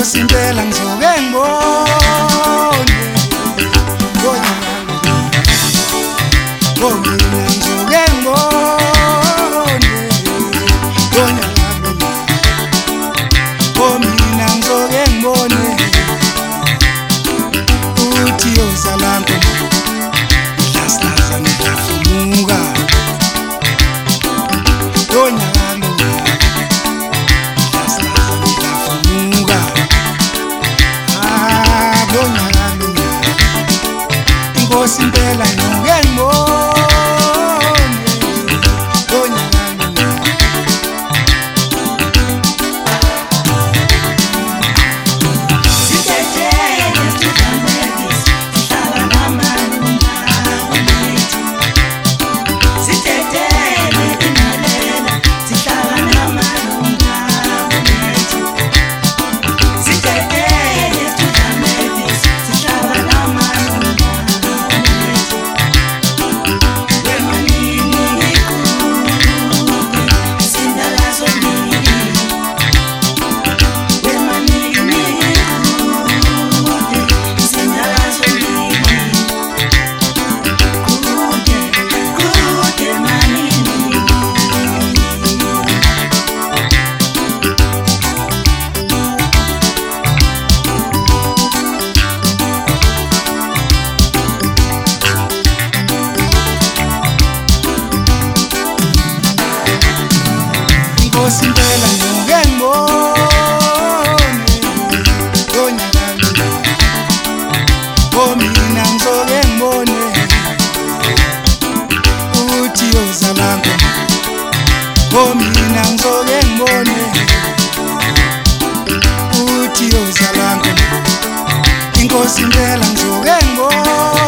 Inkosi impela ngizoke ngibone mina ngizoke ngibone mina ngizoke ngibone uthi yozalango idlaslaza ngidlafumuka Inkosi impela ngizoke Inkosi impela ngizoke ngibone mina ngizoke ngibone uthi yozalango mina ngizoke ngibone uthi yozalango Inkosi impela ngizoke ngibone